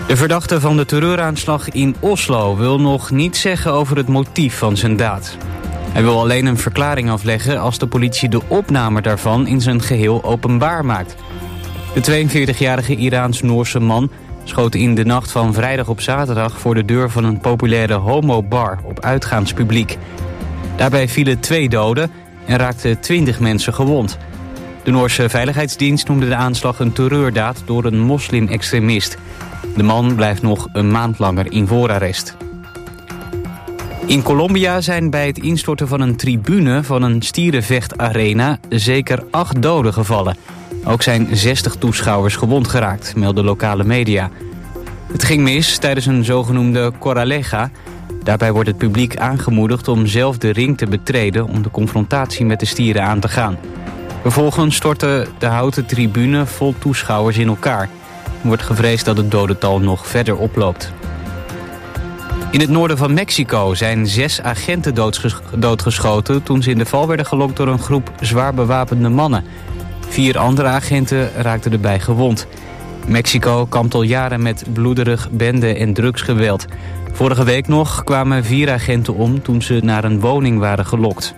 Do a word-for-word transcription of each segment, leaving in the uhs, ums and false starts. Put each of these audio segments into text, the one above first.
De verdachte van de terreuraanslag in Oslo wil nog niets zeggen over het motief van zijn daad. Hij wil alleen een verklaring afleggen als de politie de opname daarvan in zijn geheel openbaar maakt. De tweeënveertigjarige Iraans-Noorse man schoot in de nacht van vrijdag op zaterdag voor de deur van een populaire homobar op uitgaanspubliek. Daarbij vielen twee doden en raakten twintig mensen gewond. De Noorse Veiligheidsdienst noemde de aanslag een terreurdaad door een moslim-extremist. De man blijft nog een maand langer in voorarrest. In Colombia zijn bij het instorten van een tribune van een stierenvechtarena zeker acht doden gevallen. Ook zijn zestig toeschouwers gewond geraakt, melden lokale media. Het ging mis tijdens een zogenoemde corraleja. Daarbij wordt het publiek aangemoedigd om zelf de ring te betreden om de confrontatie met de stieren aan te gaan. Vervolgens stortte de houten tribune vol toeschouwers in elkaar. Er wordt gevreesd dat het dodental nog verder oploopt. In het noorden van Mexico zijn zes agenten doodges- doodgeschoten toen ze in de val werden gelokt door een groep zwaar bewapende mannen. Vier andere agenten raakten erbij gewond. Mexico kampt al jaren met bloederig bende- en drugsgeweld. Vorige week nog kwamen vier agenten om toen ze naar een woning waren gelokt.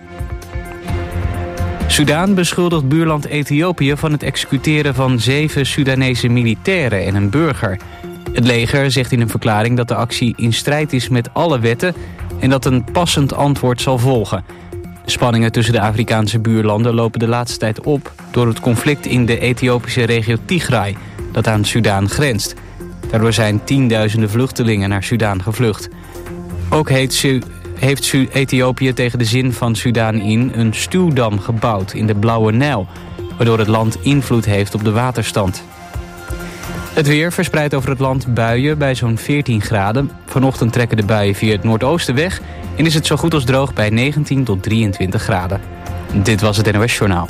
Sudaan beschuldigt buurland Ethiopië van het executeren van zeven Soedanese militairen en een burger. Het leger zegt in een verklaring dat de actie in strijd is met alle wetten en dat een passend antwoord zal volgen. De spanningen tussen de Afrikaanse buurlanden lopen de laatste tijd op door het conflict in de Ethiopische regio Tigray, dat aan Sudaan grenst. Daardoor zijn tienduizenden vluchtelingen naar Sudaan gevlucht. Ook heet Su- heeft Su- Ethiopië tegen de zin van Sudaan in een stuwdam gebouwd in de Blauwe Nijl, waardoor het land invloed heeft op de waterstand. Het weer verspreidt over het land buien bij zo'n veertien graden. Vanochtend trekken de buien via het noordoosten weg en is het zo goed als droog bij negentien tot drieëntwintig graden. Dit was het N O S Journaal.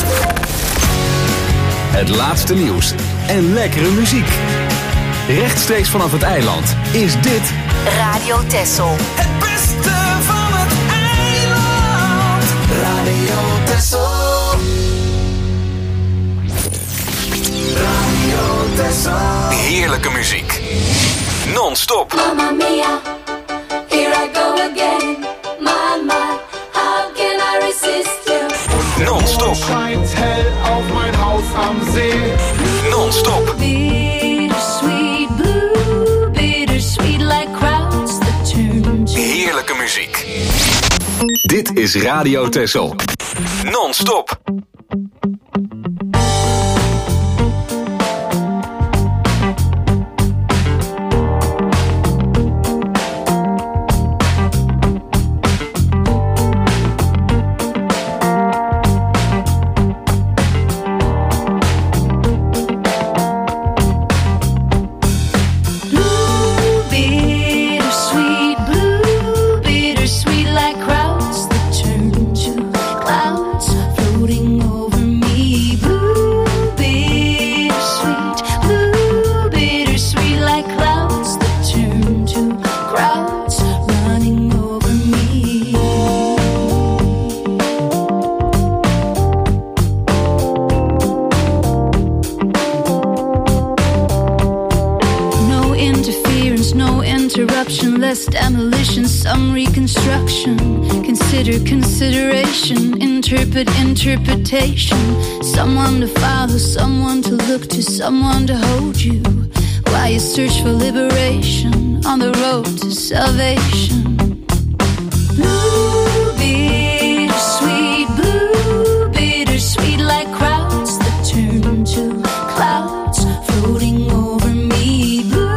Het laatste nieuws en lekkere muziek. Rechtstreeks vanaf het eiland is dit Radio Texel. Het beste van het eiland. Radio Texel. Radio Texel. heerlijke muziek. Non-stop. Mamma mia, here I go again. My, my, how can I resist you? Non-stop. Scheint hell auf mein Haus am See. Non-stop. Bittersweet blue, bittersweet like crowds that turn to... Heerlijke muziek. Dit is Radio Texel. Non-stop. Less demolition, some reconstruction. Consider consideration, interpret interpretation. Someone to follow, someone to look to, someone to hold you while you search for liberation on the road to salvation. Blue, bittersweet, blue, bittersweet like crowds that turn to clouds floating over me. Blue,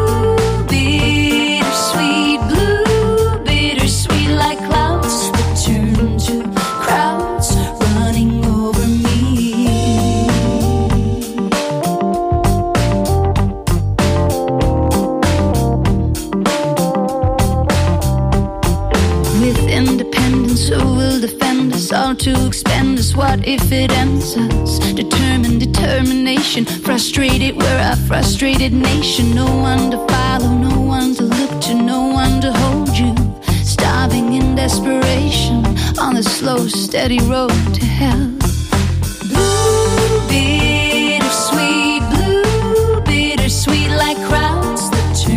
all to expend us. What if it ends us? Determined determination, frustrated, we're a frustrated nation. No one to follow, no one to look to, no one to hold you. Starving in desperation on the slow, steady road to hell. Blue, bittersweet, blue, bittersweet like crowds that turn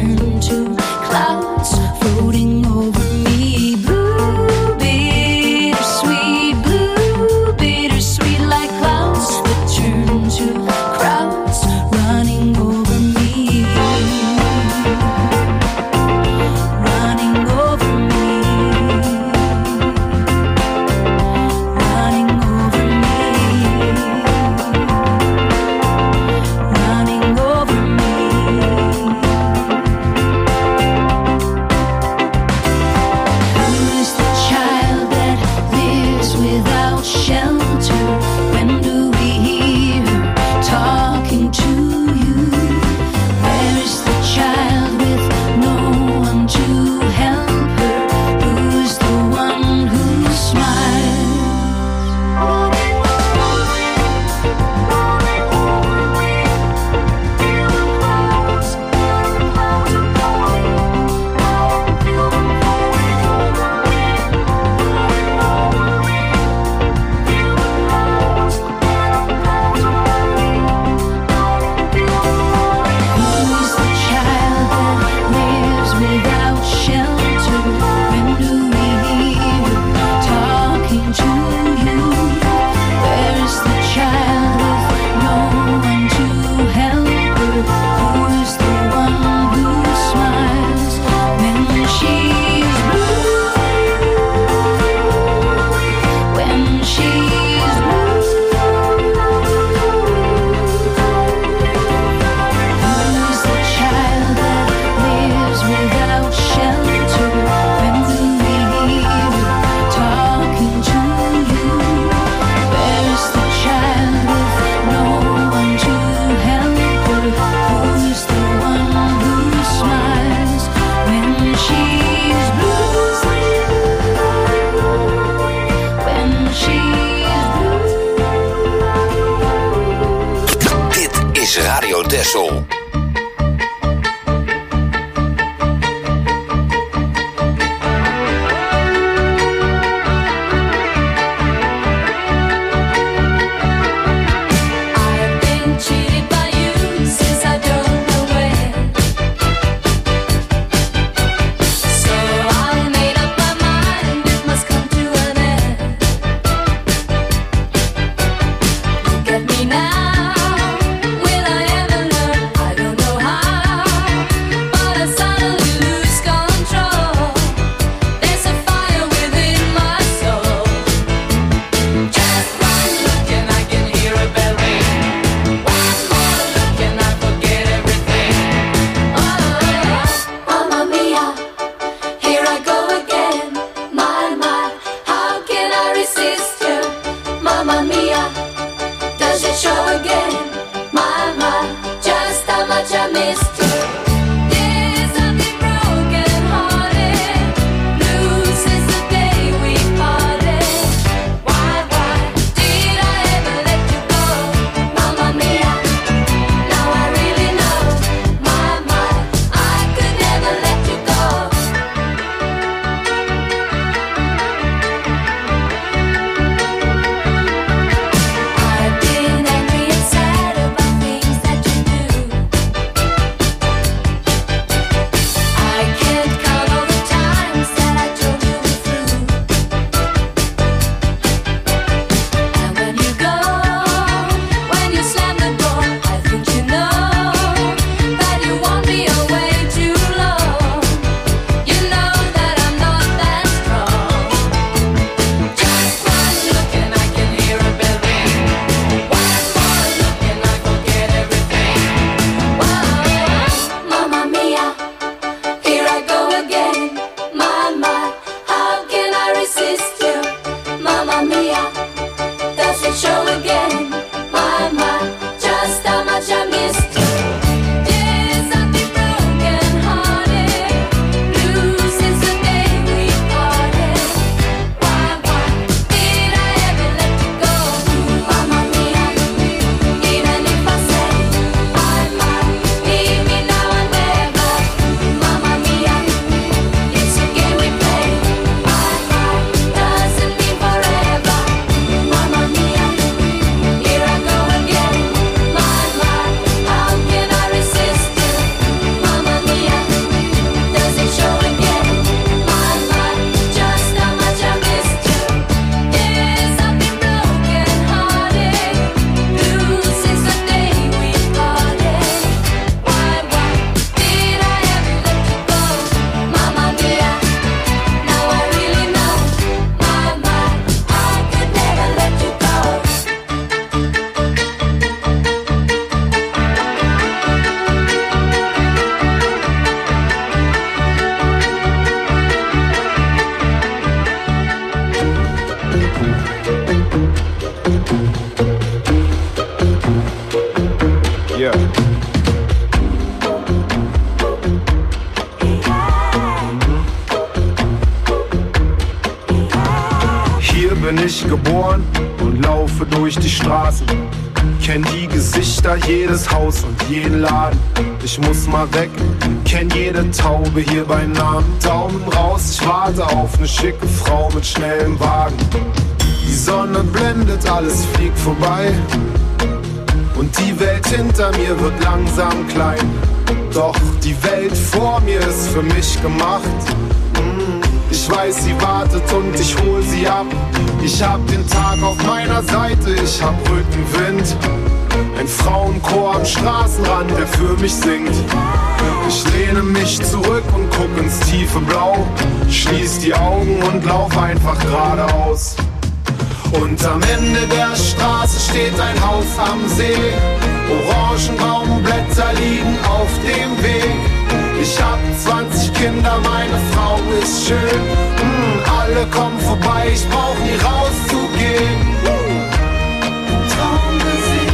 ich geboren und laufe durch die Straßen. Kenn die Gesichter, jedes Haus und jeden Laden. Ich muss mal weg, kenn jede Taube hier beim Namen. Daumen raus, ich warte auf ne schicke Frau mit schnellem Wagen. Die Sonne blendet, alles fliegt vorbei. Und die Welt hinter mir wird langsam klein. Doch die Welt vor mir ist für mich gemacht. Ich weiß, sie wartet und ich hol sie ab. Ich hab den Tag auf meiner Seite, ich hab Rückenwind. Ein Frauenchor am Straßenrand, der für mich singt. Ich lehne mich zurück und guck ins tiefe Blau. Schließ die Augen und lauf einfach geradeaus. Und am Ende der Straße steht ein Haus am See. Orangenbaumblätter liegen auf dem Weg. Ich hab zwanzig Kinder, meine Frau ist schön. mm, Alle kommen vorbei, ich brauch nie rauszugehen. Traummusik,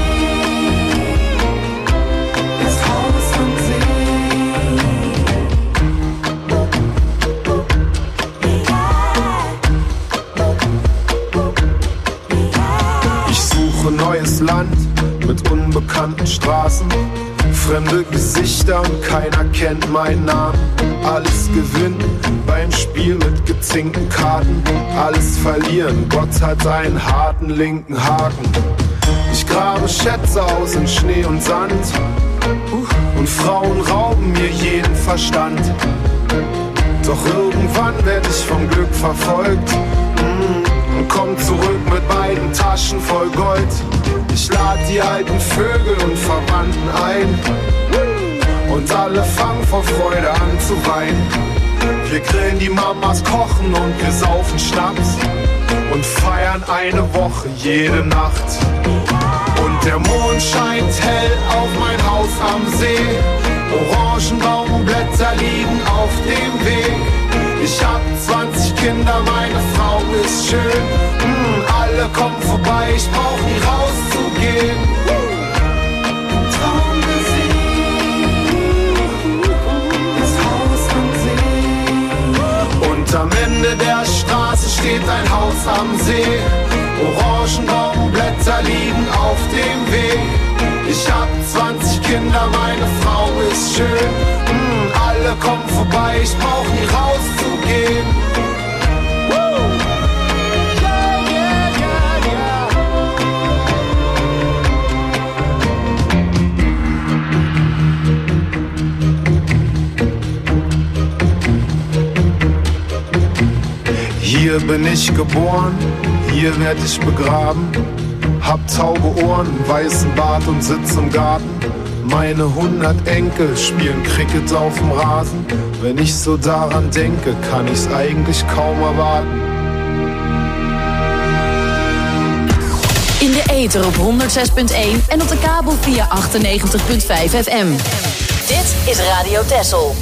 das Haus am See. Ich suche neues Land mit unbekannten Straßen. Fremde Gesichter und keiner kennt meinen Namen. Alles gewinnen beim Spiel mit gezinkten Karten. Alles verlieren, Gott hat einen harten linken Haken. Ich grabe Schätze aus in Schnee und Sand. Und Frauen rauben mir jeden Verstand. Doch irgendwann werd ich vom Glück verfolgt. Und komm zurück mit beiden Taschen voll Gold. Ich lad die alten Vögel und Verwandten ein. Und alle fangen vor Freude an zu weinen. Wir grillen die Mamas, kochen und wir saufen Schnaps. Und feiern eine Woche jede Nacht. Und der Mond scheint hell auf mein Haus am See. Orangenbaumblätter liegen auf dem Weg. Ich hab zwanzig Kinder, meine Frau ist schön. mm, Alle kommen vorbei, ich brauch nie rauszugehen. Traummusik, das Haus am See. Und am Ende der Straße steht ein Haus am See. Orangenbaumblätter liegen auf dem Weg. Ich hab zwanzig Kinder, meine Frau ist schön. mm, Alle kommen vorbei, ich brauch nie rauszugehen. Woo! Yeah, yeah, yeah, yeah. Hier bin ich geboren, hier werd ich begraben. Hab taube Ohren, weißen Bart und sitz im Garten. Meine hundert Enkel spielen Cricket auf dem Rasen. Wenn ich so daran denke, kann ich's eigentlich kaum erwarten. In de ether op honderdzes punt één en op de kabel via achtennegentig punt vijf F M. Dit is Radio Texel.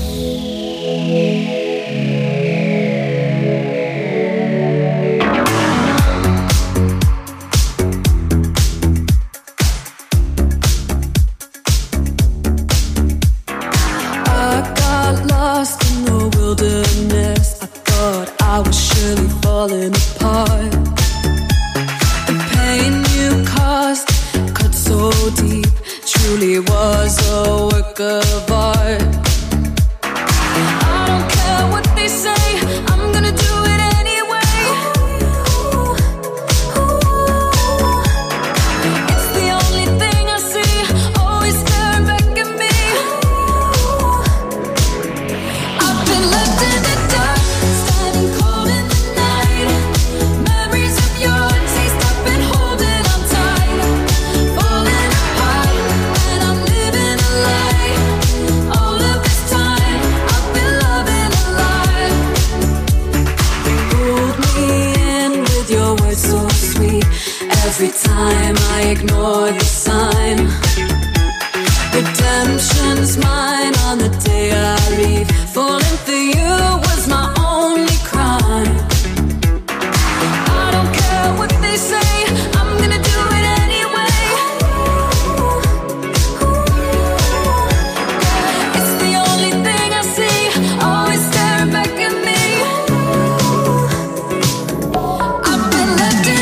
I was surely falling apart. The pain you caused cut so deep, truly was a work of art. I don't care what they say, I'm gonna do it anyway. It's the only thing I see, always staring back at me. I've been left in the dark, standing cold in the night. Memories of your taste, I've been holding on tight. Falling apart, and I'm living a lie. All of this time, I've been loving a lie. Pulled me in with your words so sweet. Every time I ignore the sign. Redemption's mine on the day I leave. Falling for you was my only crime. I don't care what they say, I'm gonna do it anyway. It's the only thing I see, always staring back at me. I've been left in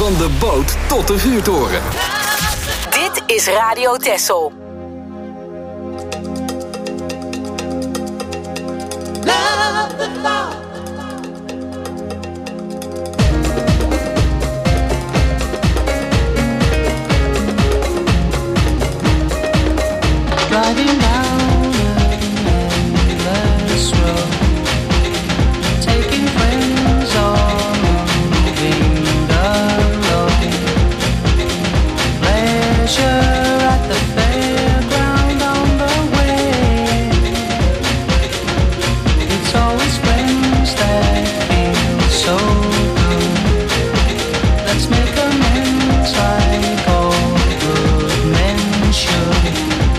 Van de boot tot de vuurtoren. Dit is Radio Texel. Love the Lord. Driving down an endless road, taking friends or moving alone. Pleasure at the fairground on the way. It's always friends that feel so good. Let's make amends like all good men should.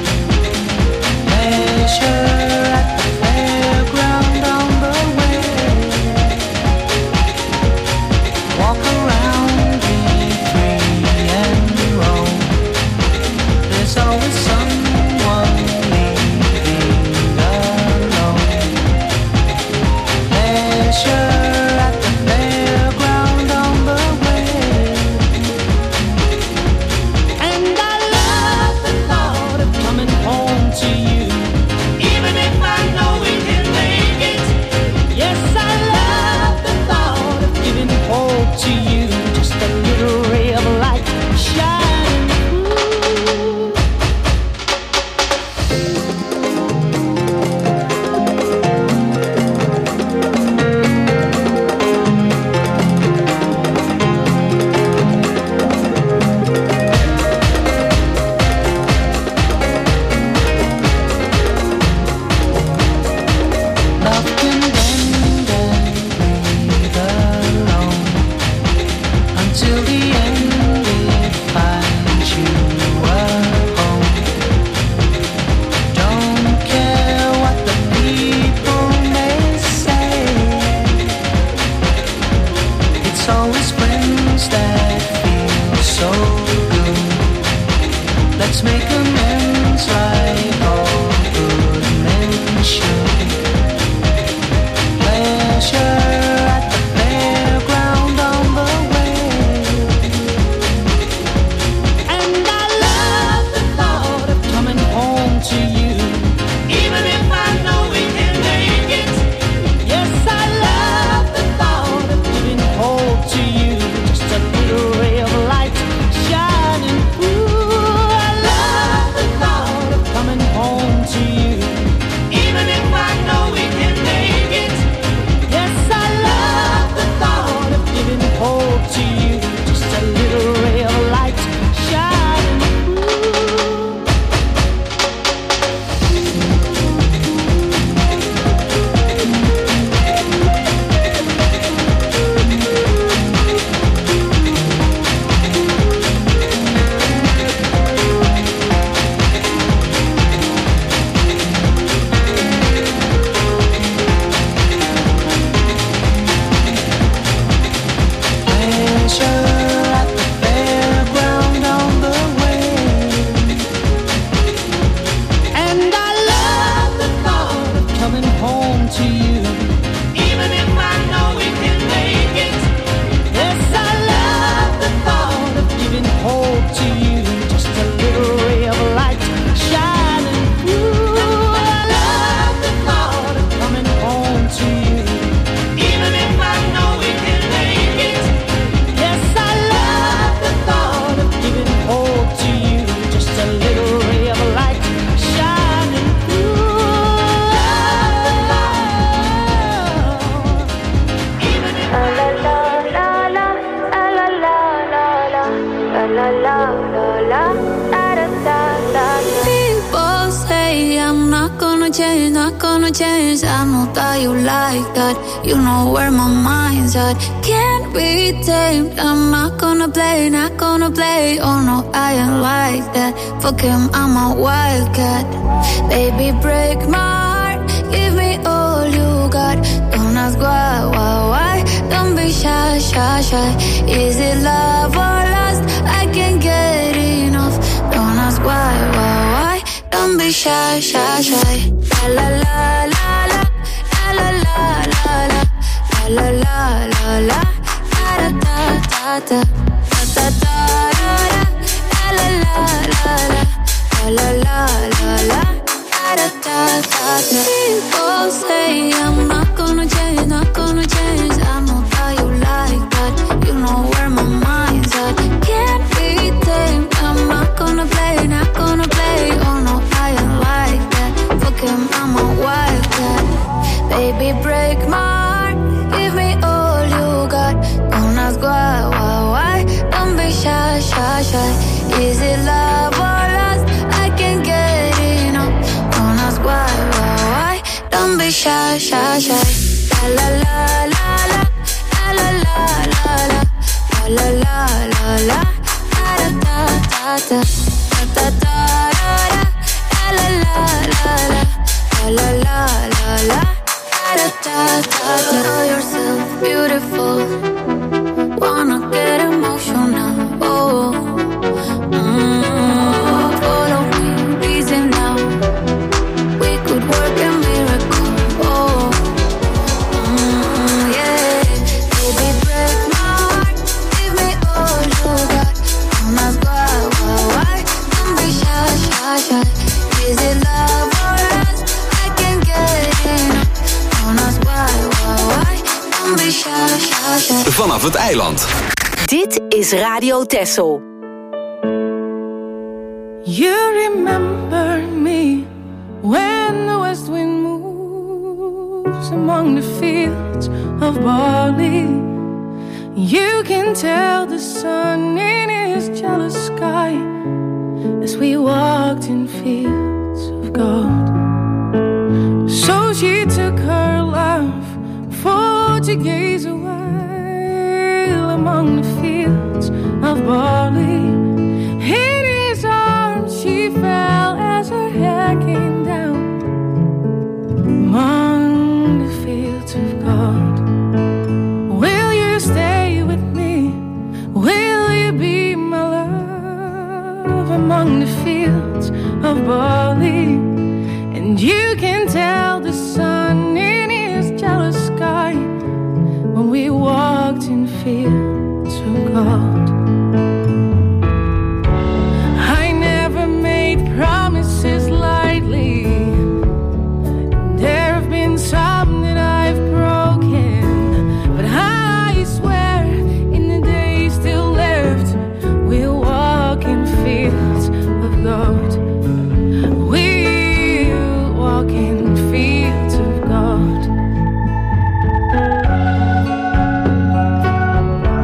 Pleasure at the fairground on the way. Walk around, be free and roam. There's always someone leaving alone. Pleasure at the fairground on the way. And I love the thought of coming home to you. Even if I know we can make it. Yes, I love the thought of giving hope to you. Just a little ray of light shining through. Love can bend and breathe alone until the end it finds you at home. Don't care what the people may say. It's always friends that feel so good. Let's make amends like all good men should. Pleasure at the fairground on the way. And I love the thought of coming home to you. Even if I know we can make it. Yes, I love the thought of giving hope to you. Just a little ray of light shining through. I love the thought of coming home to you. Even if I know we can make it. Yes, I love the thought of giving hope to you. Just a little ray of light shining through. Pleasure at the fairground on the way. And I love the thought of coming home to you. Even if I know we can make it. Yes, I love the thought of giving hope to you. Just a little ray of light shining through. I love the thought of coming home to you. Even if I know we can make it. Yes, I love the thought of giving hope to you. Just a little ray of light shining through. Even if I People say I'm not gonna change, not gonna change. I know that you like that. You know where my mind's at. Can't be tamed. I'm not gonna play, not gonna play. Oh no, I ain't like that. Fuck him, I'm a wildcat. Baby, break my heart. Give me all you got. Don't ask why, why, why. Don't be shy, shy, shy. Is it love or lust? I can't get enough. Don't ask why, why, why. Don't be shy, shy, shy. La la la la la la la la la la la la la la da da da da da Baby, break my heart, give me all you got. Don't ask why, why, why. Don't be shy, shy, shy. Is it love or lust? I can't get enough. Don't ask why, why, why. Don't be shy, shy, shy. La la la la la, la la la la, la la la la, da da da da, da da da, la la la la, la la la la, da da da da. Know yourself beautiful, wanna get emotional. Oh, mm, follow me, reason now. We could work a miracle. Oh. Is it love or lust? I can't get enough. Don't ask why, why, why. Don't be shy, shy, shy. Vanaf het eiland. Dit is Radio Texel. You remember me when the west wind moves among the fields of barley. You can tell the sun in his jealous sky as we walked in fields of gold. So she took her love for to gaze a while among the fields of barley. In his arms she fell as her hair came down among the fields of gold. Will you stay with me? Will you be my love among the fields of barley? And you can tell the sun in his jealous sky when we walked in fields of gold. I never made promises lightly. There have been some that I've broken, but I swear in the days still left we'll walk in fields of gold. We'll walk in fields of gold.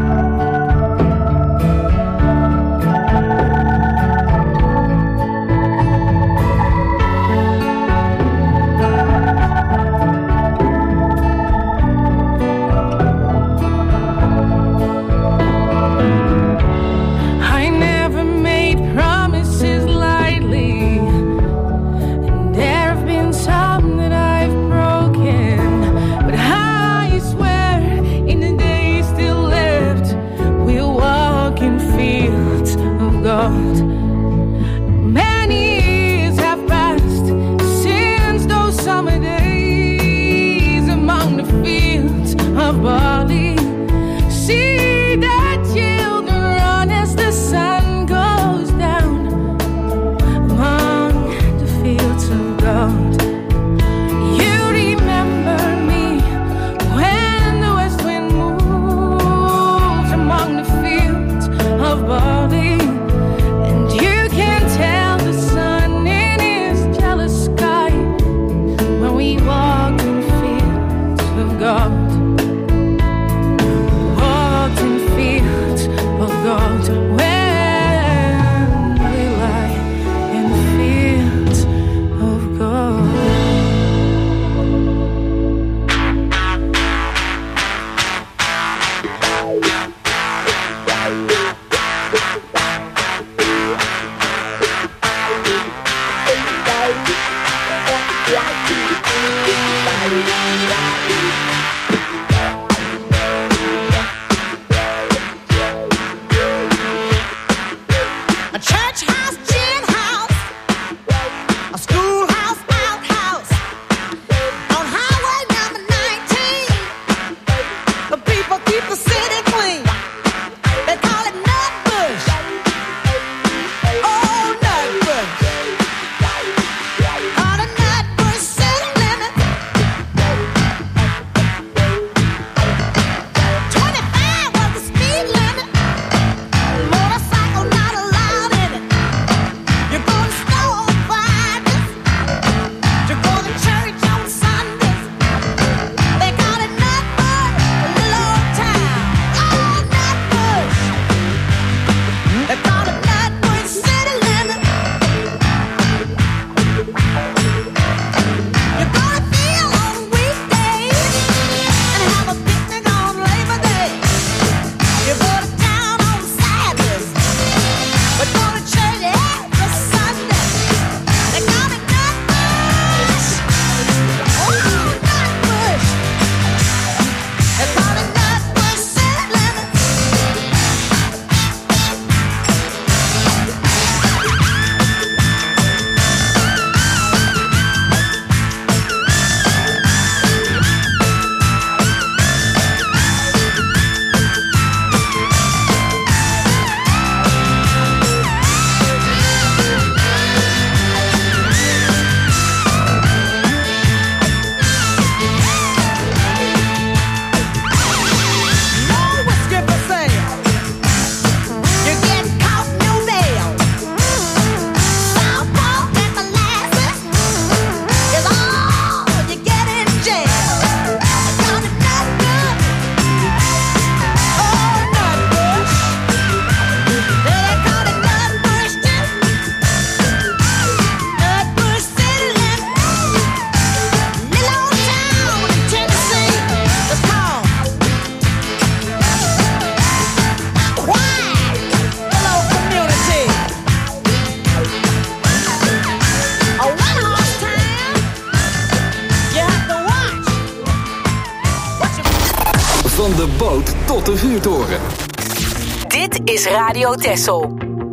de boot tot de vuurtoren. Dit is Radio Texel.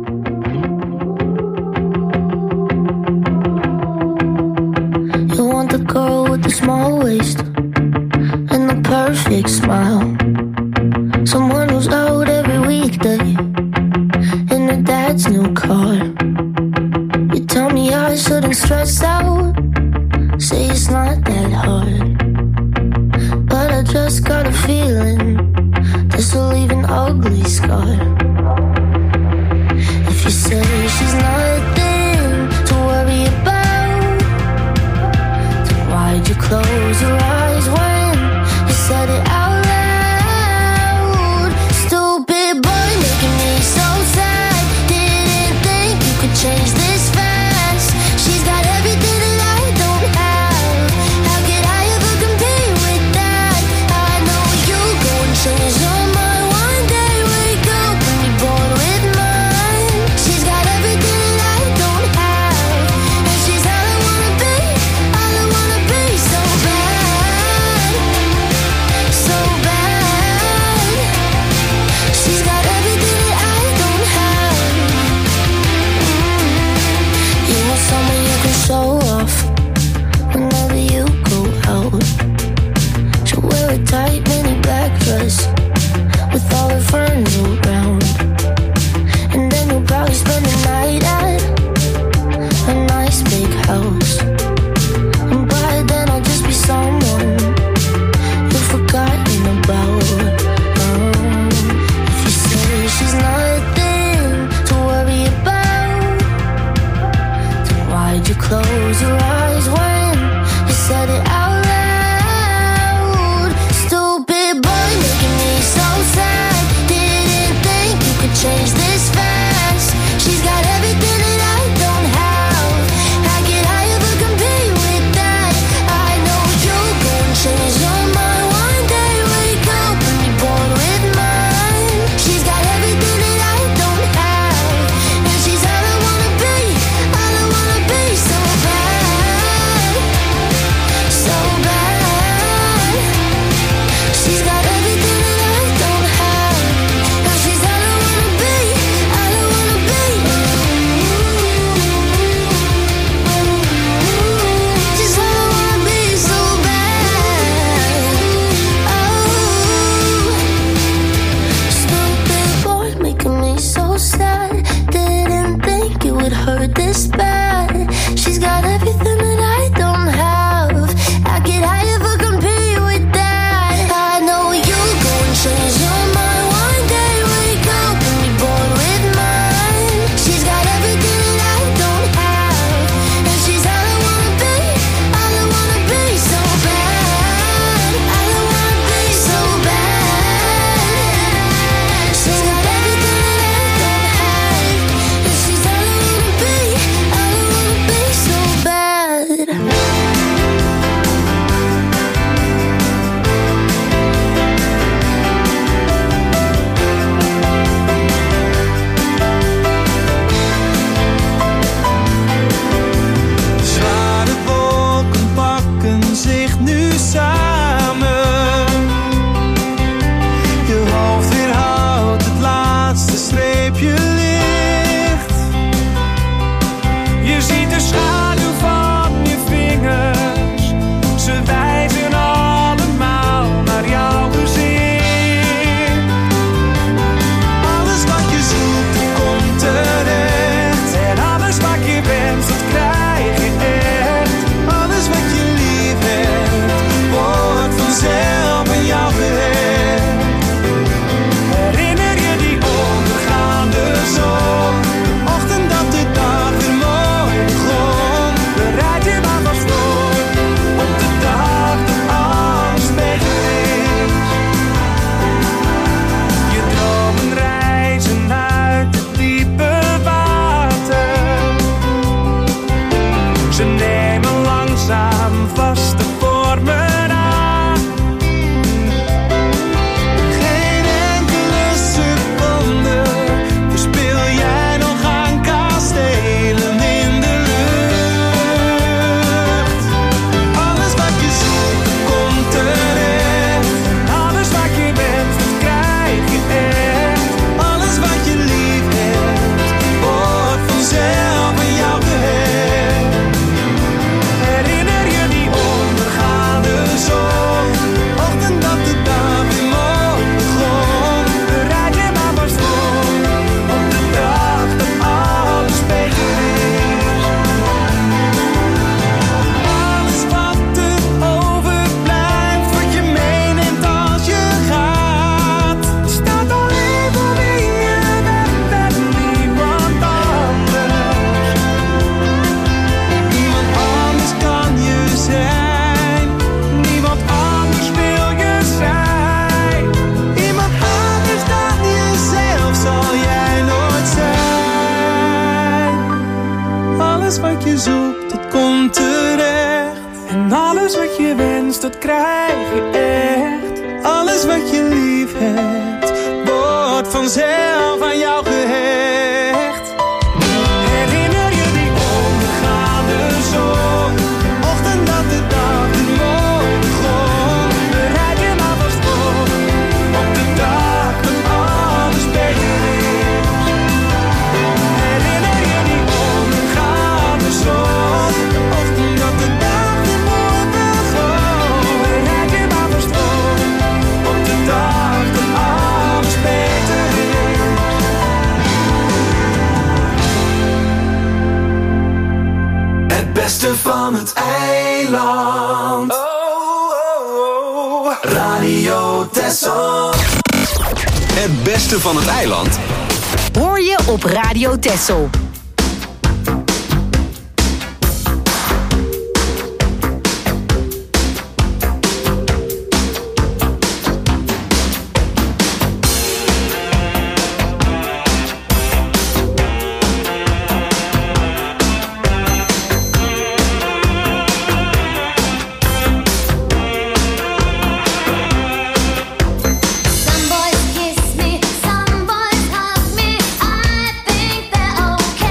You want the girl with the small waist and the perfect smile. Someone who's out every weekday in her dad's new car. You tell me I shouldn't stress out, say it's not that hard. But I just got a feeling this will leave an ugly scar. If you say she's nothing to worry about, then why'd you close your eyes when you said it out loud? Stupid boy making me so sad. Didn't think you could change this fast. She's got everything that I don't have. How could I ever compete with that? I know you go and change your mind one day. Wake up and be born with mine. She's got everything that I don't have, and she's all I wanna be, all I wanna be so bad. kans, dat krijg je echt. Alles wat je lief hebt, wordt vanzelf aan jou gehecht. Herinner je die ondergaande zon? Ochtend dat de dag de mooi begon. Bereid je maar vast voor, op de dag dat alles beter is. Herinner je die ondergaande zon? Ochtend dat de dag de mooi begon. Bereid je maar vast voor, op de dag dat alles beter is. Het beste van het eiland. Oh, oh, oh. Radio Texel. Het beste van het eiland. Hoor je op Radio Texel. Some boys kiss me, some boys hug me. I think they're okay.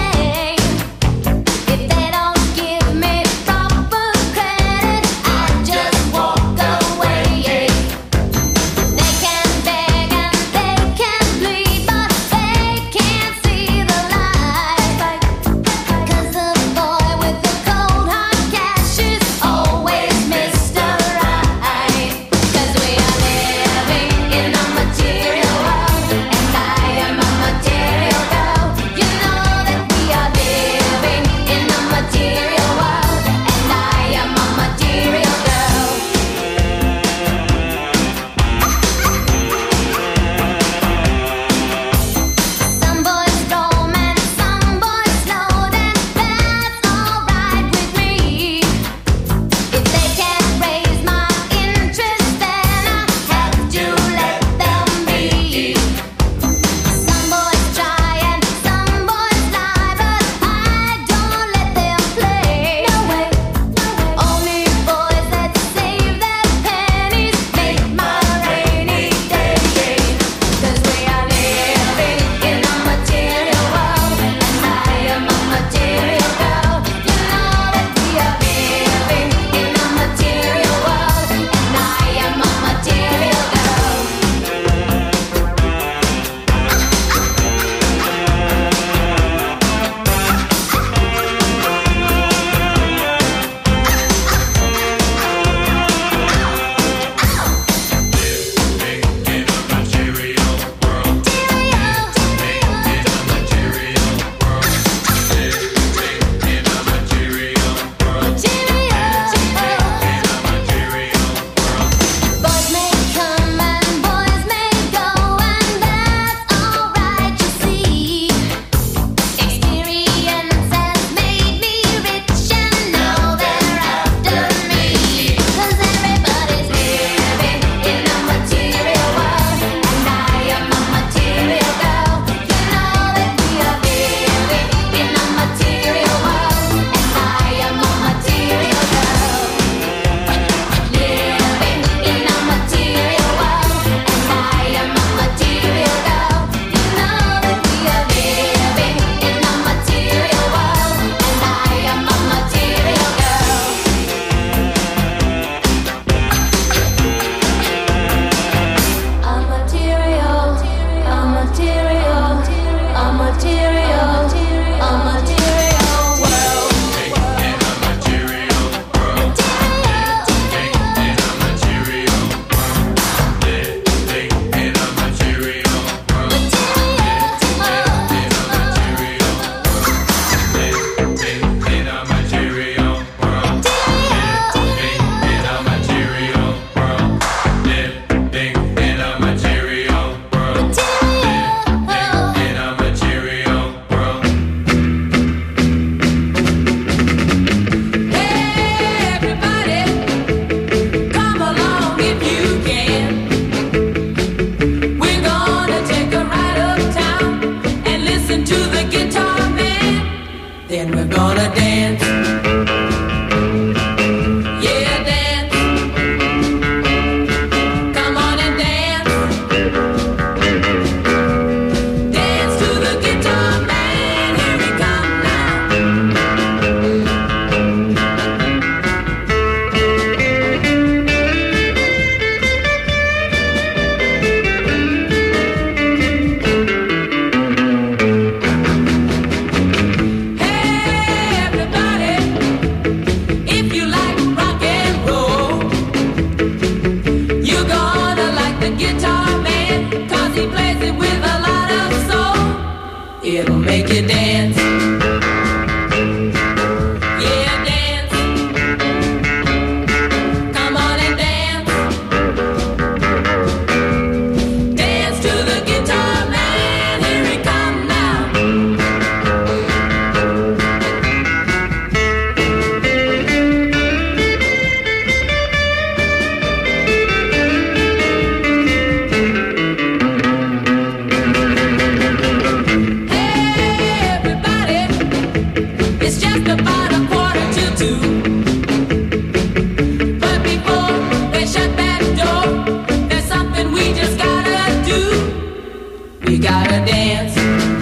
wanna dance.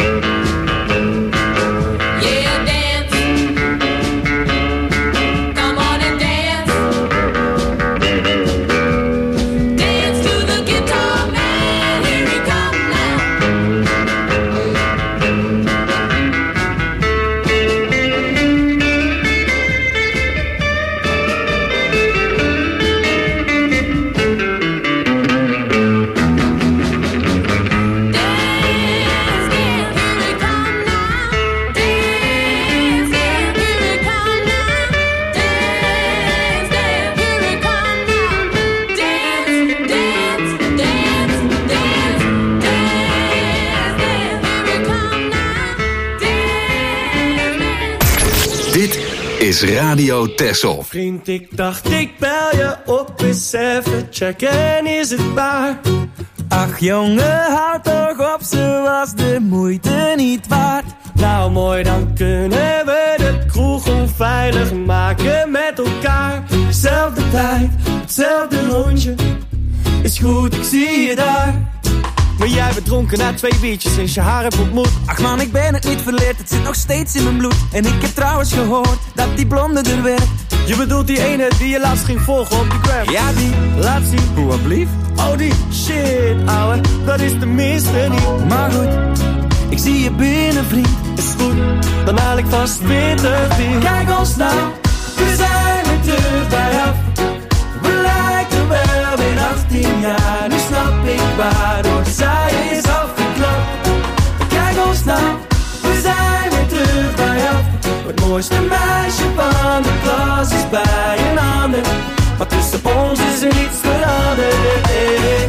Yeah, dance. Come on and dance. Dance to the guitar man. Here he comes is Radio Texel. Vriend, ik dacht ik bel je op eens even checken, is het waar? Ach jongen, houd toch op, ze was de moeite niet waard. Nou mooi, dan kunnen we de kroeg onveilig maken met elkaar. Zelfde tijd, hetzelfde rondje, is goed, ik zie je daar. Maar jij bent dronken na twee biertjes sinds je haar hebt ontmoet. Ach man, ik ben het niet verleerd, het zit nog steeds in mijn bloed. En ik heb trouwens gehoord dat die blonde er werkt. Je bedoelt die ene die je laatst ging volgen op die gram? Ja, die. Laat zien. Hoe, blief? Oh, die. Shit, ouwe. Dat is de minste niet. Maar goed, ik zie je binnen, vriend. Is goed, dan haal ik vast twintig bier. Kijk ons nou, we zijn weer terug bij af. We lijken wel weer achttien jaar. Nu snap ik waardoor zij is afgeknapt. Kijk ons nou, we zijn weer terug bij af. Het mooiste meisje van de klas is bij een ander. Maar tussen ons is er niets veranderd. Hey.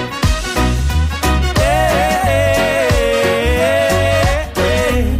Hey, hey, hey, hey.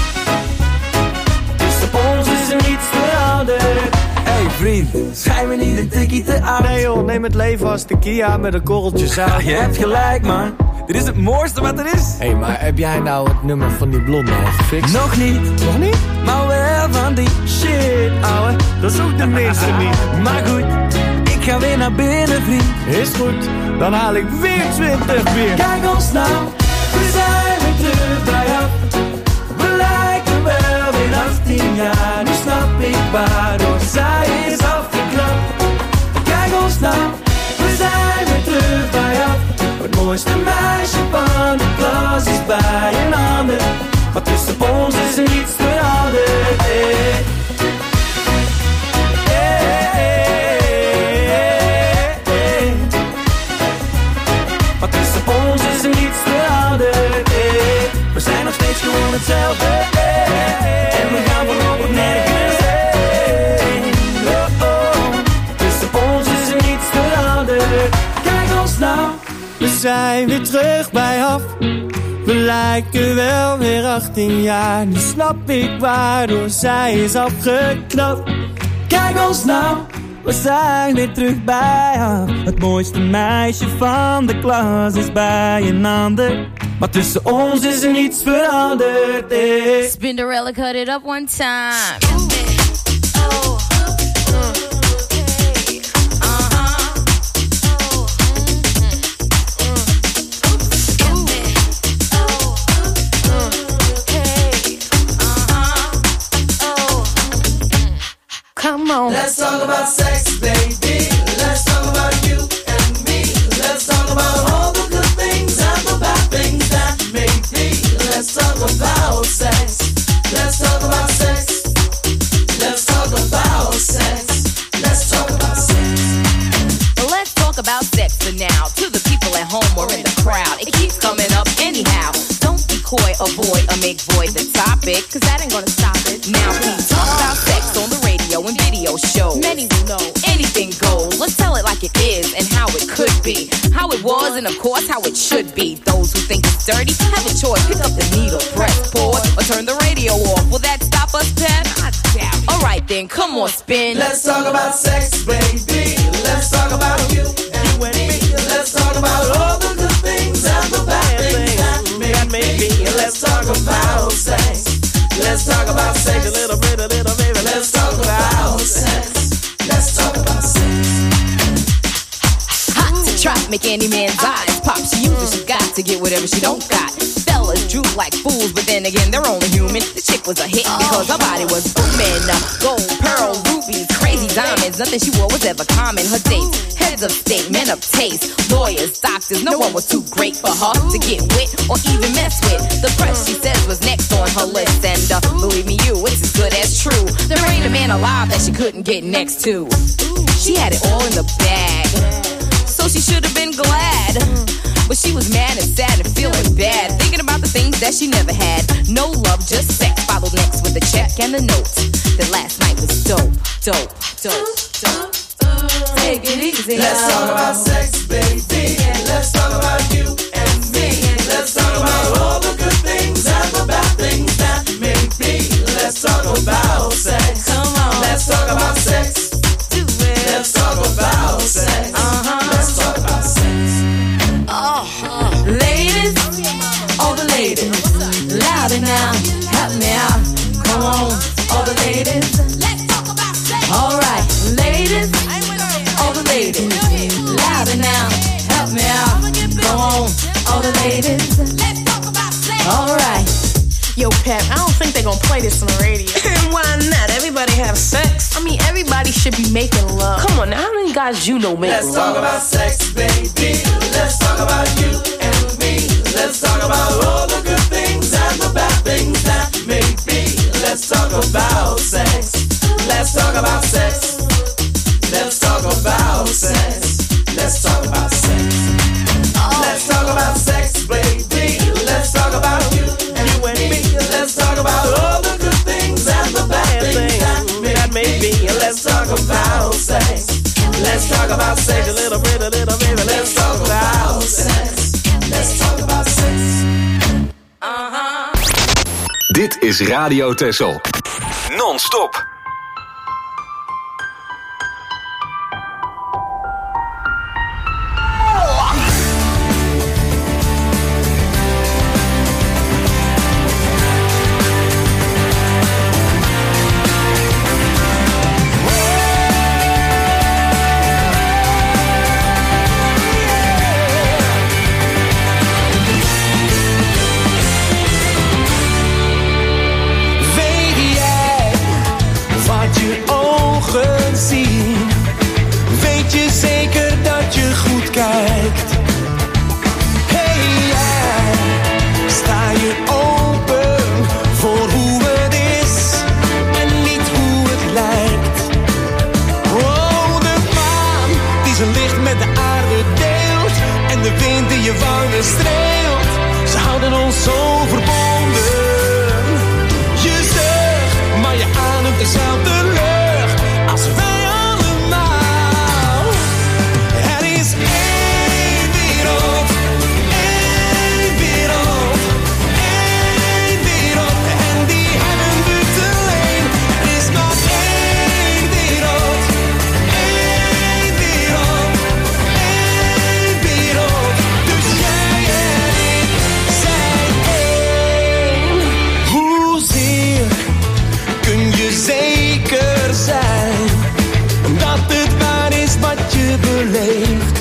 Tussen ons is er niets veranderd. Hey vriend, schijn me niet een tikkie te oud. Nee joh, neem het leven als tequila met een korreltje zout. Ja, je hebt gelijk man. Dit is het mooiste wat er is. Hé, hey, maar heb jij nou het nummer van die blonde al gefixt? Nog niet. Nog niet? Maar wel van die. Shit, ouwe, dat is ook de minste niet. Maar goed, ik ga weer naar binnen, vriend. Is goed, dan haal ik weer twintig bier. Kijk ons nou, we zijn weer terug bij af. We lijken wel weer achttien jaar. Nu snap ik waardoor zij is afgeknapt. Kijk ons nou, we zijn weer terug bij af. Het mooiste meisje van de klas is bij een ander. Maar tussen ons is er niets veranderd. Hey. Hey, hey, hey, hey. Maar tussen ons is er niets veranderd. Hey. We zijn nog steeds gewoon hetzelfde. Hey. En we gaan voorlopig nergens heen. Oh, oh. Tussen ons is er niets veranderd. Kijk ons nou. We zijn weer terug bij af. We lijken wel weer achttien jaar. Nu snap ik waardoor zij is afgeknapt. Kijk ons nou, we zijn weer terug bij af. Het mooiste meisje van de klas is bij een ander. Maar tussen ons is er niets veranderd. Hey. Spinderella, cut it up one time. Come on. Let's talk about sex, baby. Let's talk about you and me. Let's talk about all the good things and the bad things that may be. Let's talk about sex. Let's talk about sex. Let's talk about sex. Let's talk about sex. Let's talk about sex for now. To the people at home or in the crowd, it keeps coming up anyhow. Don't be coy, avoid, or make void the topic, cause that ain't gonna stop it. Now please talk about sex on the radio and video shows. Many will know anything goes. Let's tell it like it is and how it could be, how it was and of course how it should be. Those who think it's dirty have a choice. Pick up the needle, press pause, or turn the radio off. Will that stop us, Pep? I doubt it. Alright then, come on, spin. Let's talk about sex, baby. Let's talk about you and me. Let's talk about all the good things and the bad things that may be. Let's talk about sex. Let's talk about sex. A little bit, a little baby. Let's talk about sex. Let's talk about sex. Hot Try to make any man's eyes pop. She uses she got to get whatever she don't got. Fellas droop like fools, but then again, they're only human. The chick was a hit because her body was booming. Gold, pearl, rubies, crazy diamonds. Nothing she wore was ever common. Her dates, heads of state, men of taste, lawyers, doctors. No one was too great for her to get with or even mess with. The press, she says, was next on her list. And uh, believe me, you, it's as good as true. There ain't a man alive that she couldn't get next to. She had it all in the bag, so she should have been glad. But she was mad and sad and feeling bad, thinking about the things that she never had. No love, just sex. Followed next with a check and a note that last night was dope, dope, dope, dope. Take it easy. Let's talk about sex, baby. Let's talk about you and me. Let's talk about all the good things and the bad things that may be. Let's talk about sex. Come on. Let's talk about sex. Do it. Let's talk about sex. Uh-huh. Let's talk about sex. Oh, ladies, all the ladies, louder now, help me out. Come on, all the ladies. Let's talk about sex. All right, ladies, all the ladies, louder now, help me out. Come on, all the ladies. Let's talk about sex. All right. Yo, Pep, I don't think they're gonna play this on the radio. Why not? Everybody have sex. I mean, everybody should be making love. Come on, now, how many guys you know make Let's love? talk about sex, baby. Let's talk about you and me. Let's talk about all the good things and the bad things that may be. Let's talk about sex. Let's talk about sex. Let's talk about sex. Let's talk about sex. Let's talk about sex, baby. Let's talk about you and you and me. Let's talk about all the good things and the bad things that may be. Let's talk about sex. Let's talk about sex. A little bit, a little bit. Let's talk about sex. Let's talk about sex. Uh-huh. Dit is Radio Texel. Non-stop. Streelt, ze houden ons zo verbonden. Je zucht, maar je ademt dezelfde lucht als wij allemaal. Er is één wereld, één wereld, één wereld. En die hebben we te leen. Er is maar één wereld, één wereld, één wereld. Dus jij en ik zijn één. Hoezeer kun je zeker zijn dat het waar is wat je beleeft?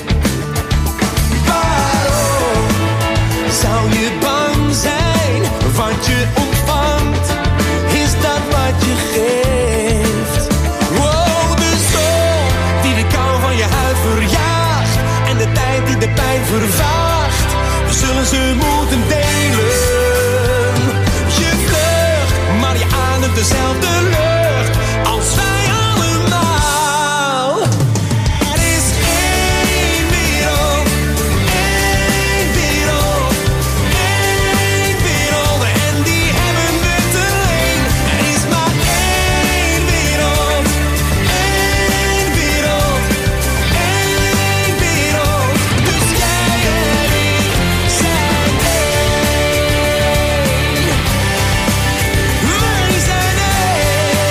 Waarom zou je bang zijn? Wat je ontvangt, is dat wat je geeft. Wow, de zon die de kou van je huid verjaagt en de tijd die de pijn vervaagt, we zullen ze moeten delen. Je vlucht, maar je ademt dezelfde lucht als wij allemaal. Er is één wereld, één wereld, één wereld. En die hebben we te leen. Er is maar één wereld, één wereld, één wereld. Dus jij en ik zijn één. Wij zijn één.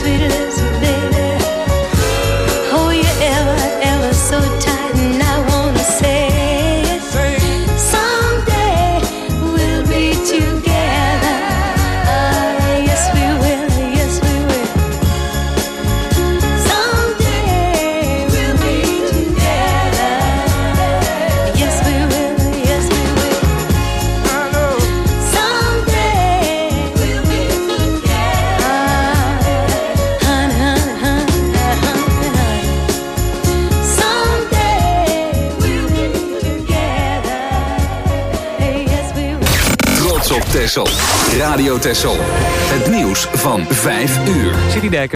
sweet Elizabeth, baby. Oh, you're ever, ever so tight, and I wanna say it. Someday we'll be together. Ah, yes we will, yes we will. Someday we'll be together. Yes we will, yes we will. I know. Someday we'll be together. Ah, honey, honey, honey, honey, honey. Someday we'll be together. Yes we will. Trots op Texel. Radio Texel. Het nieuws van vijf uur. Citydijk.